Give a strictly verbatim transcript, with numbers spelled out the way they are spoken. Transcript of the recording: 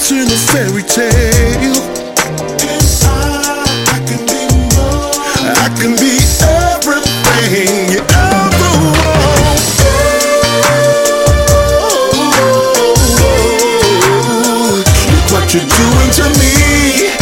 in a fairy tale. And I, I can be more. I can be everything you ever want. Oh, look what you're doing to me.